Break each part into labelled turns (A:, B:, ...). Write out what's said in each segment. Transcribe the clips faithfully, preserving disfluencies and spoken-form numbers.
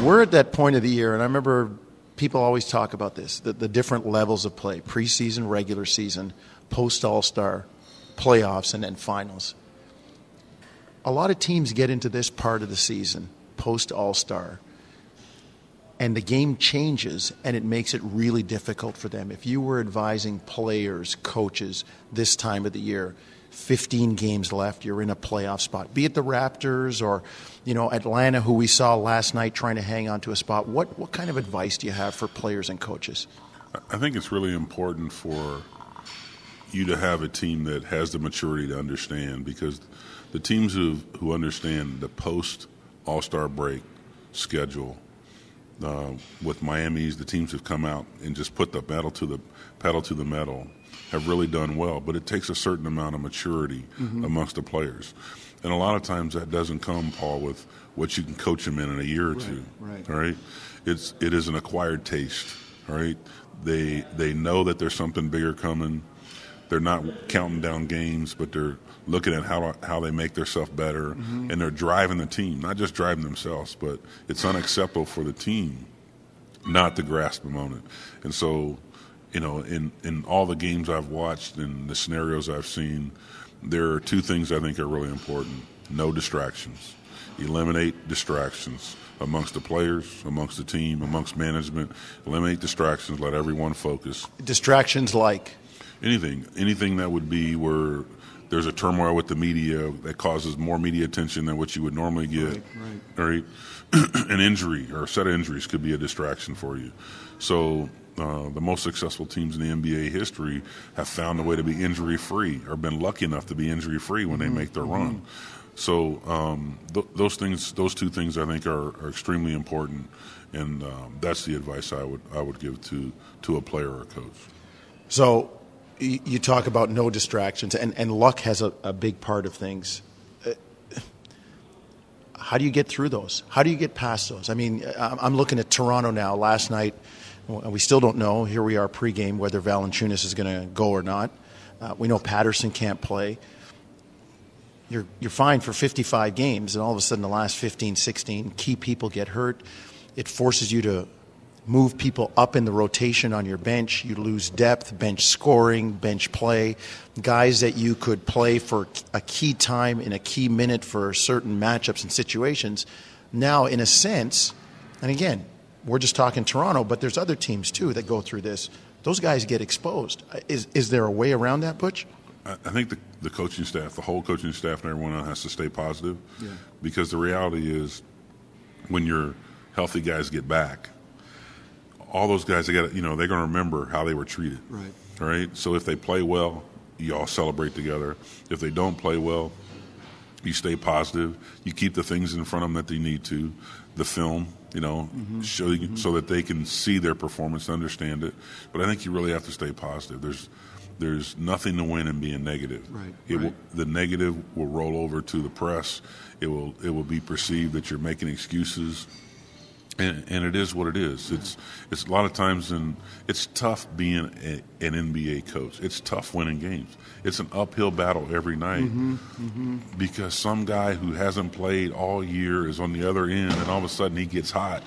A: we're at that point of the year, and I remember people always talk about this, the, the different levels of play, preseason, regular season, post-All-Star, playoffs, and then finals. A lot of teams get into this part of the season, post-All-Star, and the game changes, and it makes it really difficult for them. If you were advising players, coaches this time of the year, fifteen games left, you're in a playoff spot, be it the Raptors or, you know, Atlanta, who we saw last night trying to hang on to a spot. What, what kind of advice do you have for players and coaches?
B: I think it's really important for you to have a team that has the maturity to understand, because the teams who who understand the post All-Star break schedule, uh, with Miami's, the teams have come out and just put the pedal to the pedal to the metal, have really done well. But it takes a certain amount of maturity mm-hmm. amongst the players, and a lot of times that doesn't come, Paul, with what you can coach them in in a year or
A: right,
B: two.
A: Right.
B: All right, it's it is an acquired taste. All right, they they know that there's something bigger coming. They're not counting down games, but they're looking at how how they make themselves better, mm-hmm. and they're driving the team, not just driving themselves. But it's unacceptable for the team not to grasp the moment. And so, you know, in, in all the games I've watched and the scenarios I've seen, there are two things I think are really important. No distractions. Eliminate distractions amongst the players, amongst the team, amongst management. Eliminate distractions. Let everyone focus.
A: Distractions like?
B: Anything, anything that would be where there's a turmoil with the media that causes more media attention than what you would normally get.
A: Right, right.
B: Right? An injury or a set of injuries could be a distraction for you. So uh, the most successful teams in the N B A history have found a way to be injury-free, or been lucky enough to be injury-free when mm-hmm. they make their mm-hmm. run. So um, th- those things, those two things, I think, are, are extremely important, and um, that's the advice I would I would give to to a player or a coach.
A: So you talk about no distractions, and, and luck has a, a big part of things. Uh, how do you get through those? How do you get past those? I mean, I'm looking at Toronto now. Last night, we still don't know. Here we are pregame, whether Valanciunas is going to go or not. Uh, we know Patterson can't play. You're you're fine for fifty-five games, and all of a sudden the last fifteen, sixteen, key people get hurt. It forces you to move people up in the rotation on your bench. You lose depth, bench scoring, bench play. Guys that you could play for a key time in a key minute for certain matchups and situations. Now, in a sense, and again, we're just talking Toronto, but there's other teams too that go through this. Those guys get exposed. Is is there a way around that, Butch?
B: I think the, the coaching staff, the whole coaching staff and everyone else has to stay positive, yeah. because the reality is when your healthy guys get back, all those guys, they got, you know, they're going to remember how they were treated.
A: Right.
B: All right. So if they play well, you all celebrate together. If they don't play well, you stay positive. You keep the things in front of them that they need to, the film, you know, mm-hmm. show mm-hmm. so that they can see their performance, understand it. But I think you really have to stay positive. There's there's nothing to win in being negative.
A: Right.
B: It
A: right.
B: will, the negative will roll over to the press. It will it will be perceived that you're making excuses. And, and it is what it is. It's it's a lot of times, and it's tough being a, an N B A coach. It's tough winning games. It's an uphill battle every night
A: mm-hmm, mm-hmm.
B: because some guy who hasn't played all year is on the other end, and all of a sudden he gets hot.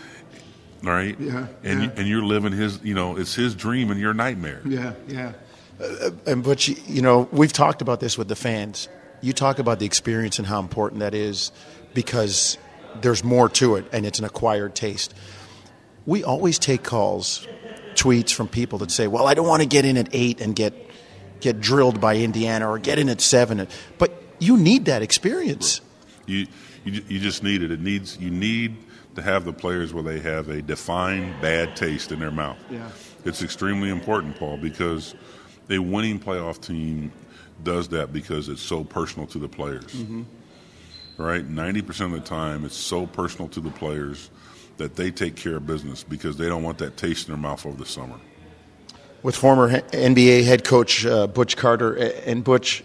B: All right,
A: yeah,
B: and
A: yeah.
B: You, and you're living his, you know, it's his dream and your nightmare.
A: Yeah, yeah. Uh, and but you, you know, we've talked about this with the fans. You talk about the experience and how important that is, because there's more to it, and it's an acquired taste. We always take calls, tweets from people that say, well, I don't want to get in at eight and get get drilled by Indiana, or get in at seven. But you need that experience.
B: You you, you just need it. It needs you need to have the players where they have a defined bad taste in their mouth.
A: Yeah.
B: It's extremely important, Paul, because a winning playoff team does that because it's so personal to the players. Mm-hmm. Right? ninety percent of the time, it's so personal to the players that they take care of business because they don't want that taste in their mouth over the summer.
A: With former N B A head coach uh, Butch Carter, and Butch,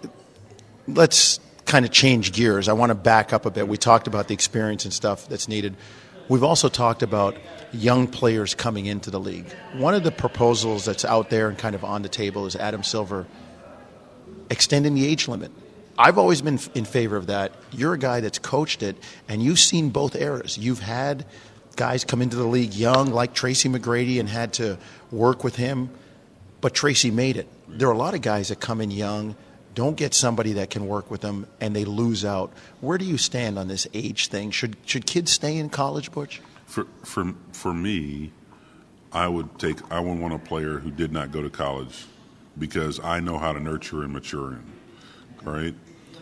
A: let's kind of change gears. I want to back up a bit. We talked about the experience and stuff that's needed. We've also talked about young players coming into the league. One of the proposals that's out there and kind of on the table is Adam Silver extending the age limit. I've always been in favor of that. You're a guy that's coached it, and you've seen both eras. You've had guys come into the league young, like Tracy McGrady, and had to work with him, but Tracy made it. There are a lot of guys that come in young, don't get somebody that can work with them, and they lose out. Where do you stand on this age thing? Should should kids stay in college, Butch?
B: For for for me, I would take I would want a player who did not go to college, because I know how to nurture and mature him. Right?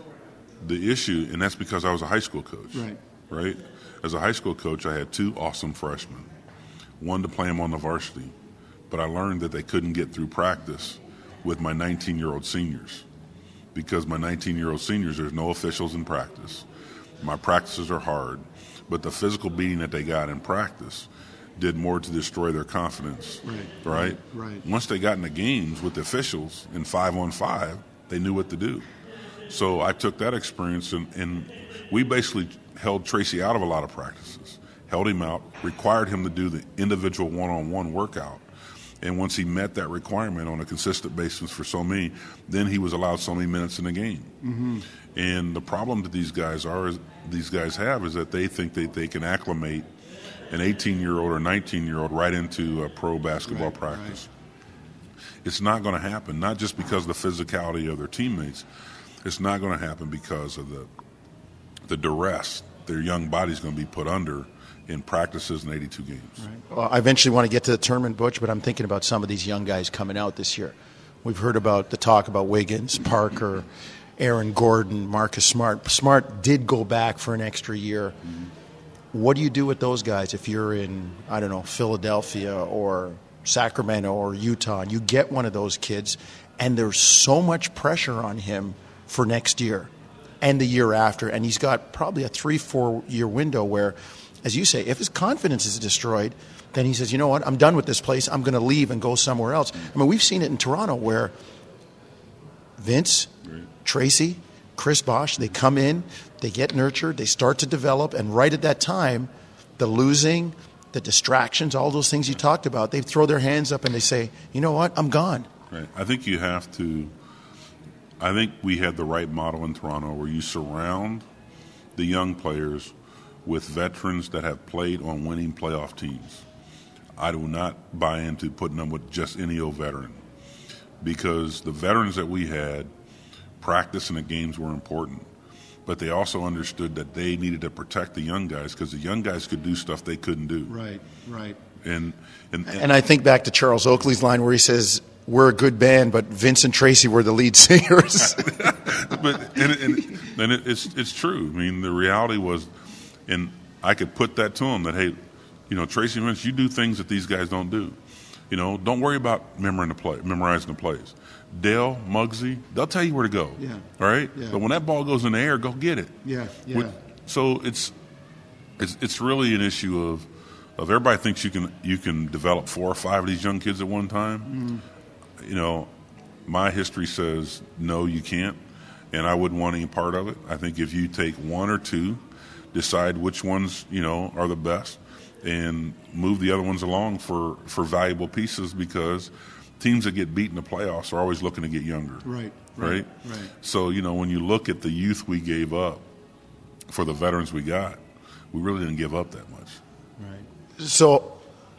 B: The issue, and that's because I was a high school coach.
A: Right.
B: Right? As a high school coach, I had two awesome freshmen, one to play them on the varsity, but I learned that they couldn't get through practice with my nineteen-year-old seniors, because my nineteen-year-old seniors, there's no officials in practice. My practices are hard, but the physical beating that they got in practice did more to destroy their confidence.
A: Right.
B: Right?
A: Right.
B: Once they got in the games with the officials in five on five, they knew what to do. So I took that experience, and, and we basically held Tracy out of a lot of practices, held him out, required him to do the individual one-on-one workout. And once he met that requirement on a consistent basis for so many, then he was allowed so many minutes in the game. Mm-hmm. And the problem that these guys are, is, these guys have, is that they think that they can acclimate an eighteen-year-old or nineteen-year-old right into a pro basketball
A: Right,
B: practice. Right. It's not going to happen, not just because of the physicality of their teammates. It's not going to happen because of the the duress their young body's going to be put under in practices in eighty-two games.
A: Right. Well, I eventually want to get to the tournament, Butch, but I'm thinking about some of these young guys coming out this year. We've heard about the talk about Wiggins, Parker, Aaron Gordon, Marcus Smart. Smart did go back for an extra year. Mm-hmm. What do you do with those guys if you're in, I don't know, Philadelphia or Sacramento or Utah, and you get one of those kids, and there's so much pressure on him for next year and the year after, and he's got probably a three, four-year window where, as you say, if his confidence is destroyed, then he says, you know what, I'm done with this place. I'm going to leave and go somewhere else. I mean, we've seen it in Toronto where Vince, right. Tracy, Chris Bosh, they come in, they get nurtured, they start to develop, and right at that time, the losing, the distractions, all those things you talked about, they throw their hands up and they say, you know what, I'm gone.
B: Right. I think you have to – I think we had the right model in Toronto where you surround the young players with veterans that have played on winning playoff teams. I do not buy into putting them with just any old veteran, because the veterans that we had, practice and the games were important, but they also understood that they needed to protect the young guys, because the young guys could do stuff they couldn't do.
A: Right, right.
B: And and, and,
A: and I think back to Charles Oakley's line where he says, we're a good band, but Vince and Tracy were the lead singers.
B: but and, and, and it, it's it's true. I mean, the reality was, and I could put that to him, that, hey, you know, Tracy and Vince, you do things that these guys don't do. You know, don't worry about memorizing the play, memorizing the plays. Dale, Muggsy, they'll tell you where to go.
A: Yeah.
B: All right?
A: Yeah.
B: But when that ball goes in the air, go get it.
A: Yeah. Yeah.
B: So it's it's it's really an issue of of everybody thinks you can you can develop four or five of these young kids at one time. Mm-hmm. You know, my history says no, you can't, and I wouldn't want any part of it. I think if you take one or two, decide which ones, you know, are the best, and move the other ones along for, for valuable pieces, because teams that get beat in the playoffs are always looking to get younger.
A: Right,
B: right,
A: right. right.
B: So, you know, when you look at the youth we gave up for the veterans we got, we really didn't give up that much.
A: Right. So,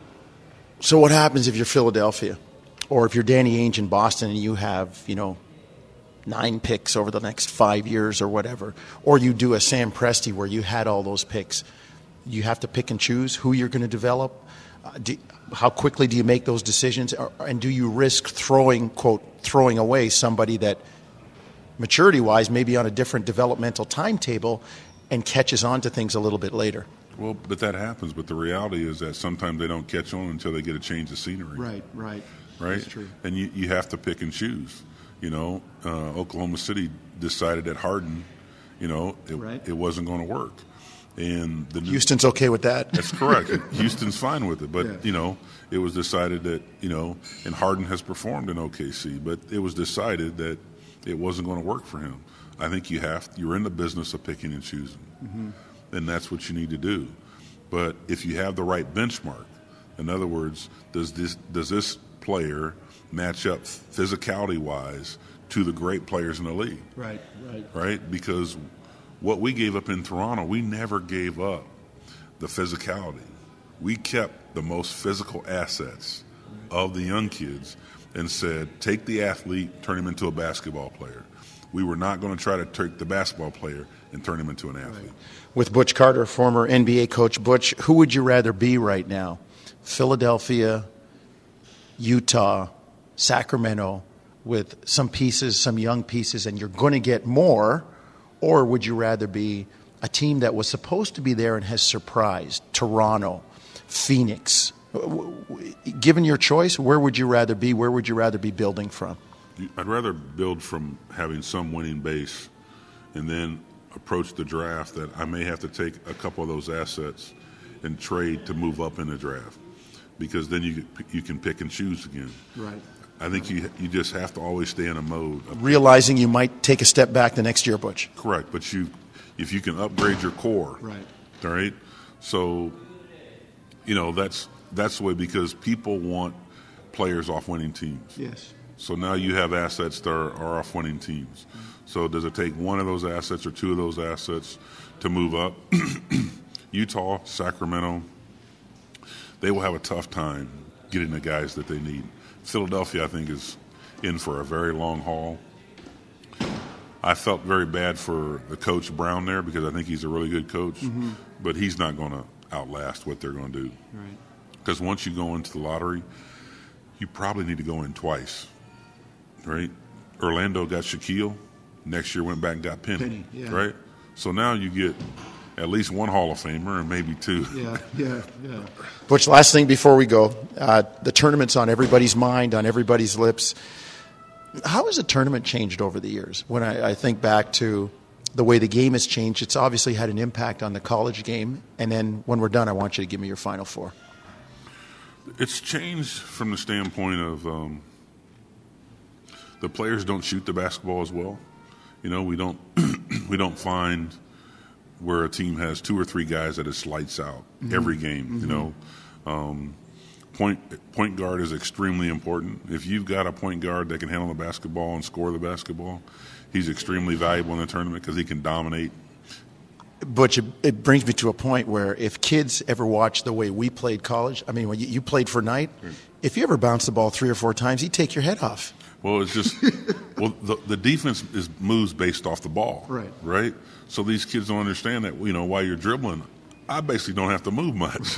A: so what happens if you're Philadelphia, or if you're Danny Ainge in Boston and you have, you know, nine picks over the next five years or whatever, or you do a Sam Presti where you had all those picks? You have to pick and choose who you're going to develop. Uh, do, how quickly do you make those decisions? Or, and do you risk throwing, quote, throwing away somebody that maturity-wise may be on a different developmental timetable and catches on to things a little bit later?
B: Well, but that happens. But the reality is that sometimes they don't catch on until they get a change of scenery.
A: Right, right.
B: Right?
A: That's true.
B: And you, you have to pick and choose. You know, uh, Oklahoma City decided that Harden, you know, it,
A: right.
B: it wasn't going to work. And the
A: Houston's okay with that.
B: That's correct. Houston's fine with it. But,
A: yeah.
B: you know, it was decided that, you know, and Harden has performed in O K C, but it was decided that it wasn't going to work for him. I think you have, you're in the business of picking and choosing. Mm-hmm. And that's what you need to do. But if you have the right benchmark, in other words, does this does this player match up physicality-wise to the great players in the league.
A: Right, right.
B: Right? Because what we gave up in Toronto, we never gave up the physicality. We kept the most physical assets of the young kids and said, take the athlete, turn him into a basketball player. We were not going to try to take the basketball player and turn him into an athlete.
A: Right. With Butch Carter, former N B A coach, Butch, who would you rather be right now? Philadelphia, Utah, Sacramento, with some pieces, some young pieces, and you're going to get more? Or would you rather be a team that was supposed to be there and has surprised? Toronto, Phoenix. Given your choice, where would you rather be? Where would you rather be building from?
B: I'd rather build from having some winning base and then approach the draft that I may have to take a couple of those assets and trade to move up in the draft, because then you you can pick and choose again.
A: Right.
B: I think you you just have to always stay in a mode of
A: realizing you might take a step back the next year, Butch.
B: Correct, but you if you can upgrade your core,
A: right?
B: All right. So, you know, that's that's the way, because people want players off winning teams.
A: Yes.
B: So now you have assets that are, are off winning teams. So does it take one of those assets or two of those assets to move up? Utah, Sacramento, they will have a tough time getting the guys that they need. Philadelphia, I think, is in for a very long haul. I felt very bad for the coach Brown there, because I think he's a really good coach, mm-hmm. but he's not going to outlast what they're going to do.
A: Right.
B: Because once you go into the lottery, you probably need to go in twice, right? Orlando got Shaquille. Next year went back and got Penny,
A: Penny yeah.
B: right? So now you get at least one Hall of Famer and maybe two.
A: Yeah, yeah, yeah. Butch, last thing before we go, uh, the tournament's on everybody's mind, on everybody's lips. How has the tournament changed over the years? When I, I think back to the way the game has changed, it's obviously had an impact on the college game. And then when we're done, I want you to give me your Final Four.
B: It's changed from the standpoint of um, the players don't shoot the basketball as well. You know, we don't we don't find where a team has two or three guys that it's lights out mm-hmm. every game. Mm-hmm. You know, um, point point guard is extremely important. If you've got a point guard that can handle the basketball and score the basketball, he's extremely valuable in the tournament because he can dominate.
A: But it brings me to a point where if kids ever watch the way we played college, I mean, when you played for Knight, right. if you ever bounce the ball three or four times, he'd take your head off.
B: Well, it's just well, the, the defense is moves based off the ball,
A: right?
B: Right. So these kids don't understand that. You know, while you're dribbling, I basically don't have to move much,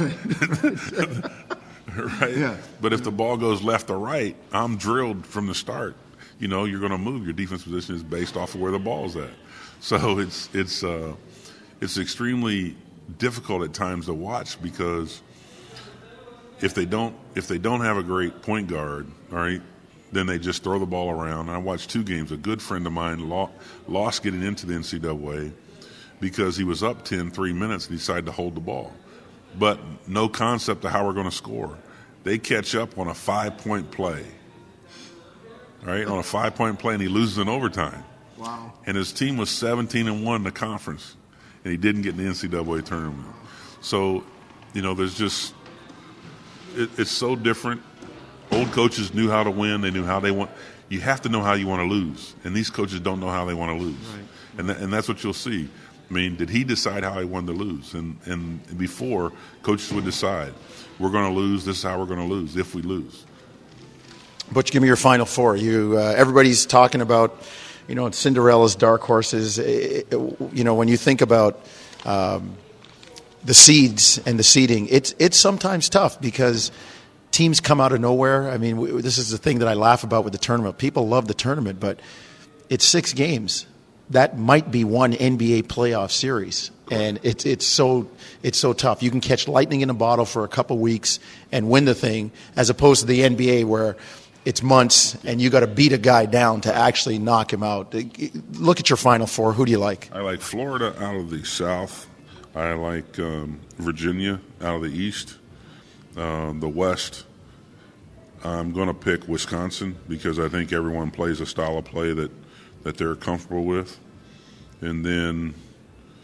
B: right?
A: Yeah.
B: But if the ball goes left or right, I'm drilled from the start. You know, you're going to move. Your defense position is based off of where the ball's at. So it's it's. Uh, It's extremely difficult at times to watch, because if they don't if they don't have a great point guard, all right, then they just throw the ball around. And I watched two games. A good friend of mine lost getting into the N C double A because he was up ten, three minutes and decided to hold the ball. But no concept of how we're going to score. They catch up on a five-point play, all right, on a five-point play, and he loses in overtime.
A: Wow.
B: And his team was seventeen and one in the conference, and he didn't get in the N C double A tournament. So, you know, there's just it, – it's so different. Old coaches knew how to win. They knew how they want – you have to know how you want to lose, and these coaches don't know how they want to lose.
A: Right.
B: And th- and that's what you'll see. I mean, did he decide how he wanted to lose? And, and before, coaches would decide, we're going to lose, this is how we're going to lose if we lose.
A: Butch, give me your Final Four. You uh, everybody's talking about – you know, Cinderella's dark horses. It, it, you know, when you think about um, the seeds and the seeding, it's it's sometimes tough because teams come out of nowhere. I mean, we, this is the thing that I laugh about with the tournament. People love the tournament, but it's six games. That might be one N B A playoff series, and it's it's so it's so tough. You can catch lightning in a bottle for a couple weeks and win the thing, as opposed to the N B A where it's months, and you got to beat a guy down to actually knock him out. Look at your Final Four. Who do you like?
B: I like Florida out of the South. I like um, Virginia out of the East. Uh, the West, I'm going to pick Wisconsin because I think everyone plays a style of play that, that they're comfortable with. And then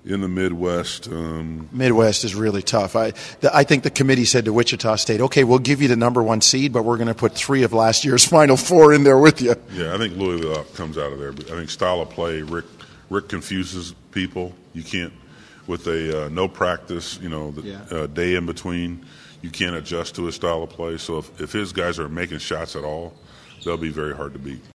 B: in the Midwest. Um,
A: Midwest is really tough. I, the, I think the committee said to Wichita State, okay, we'll give you the number one seed, but we're going to put three of last year's Final Four in there with you.
B: Yeah, I think Louisville comes out of there. But I think style of play, Rick, Rick confuses people. You can't, with a uh, no practice, you know, the
A: Yeah.
B: uh, day in between, you can't adjust to his style of play. So if, if his guys are making shots at all, they'll be very hard to beat.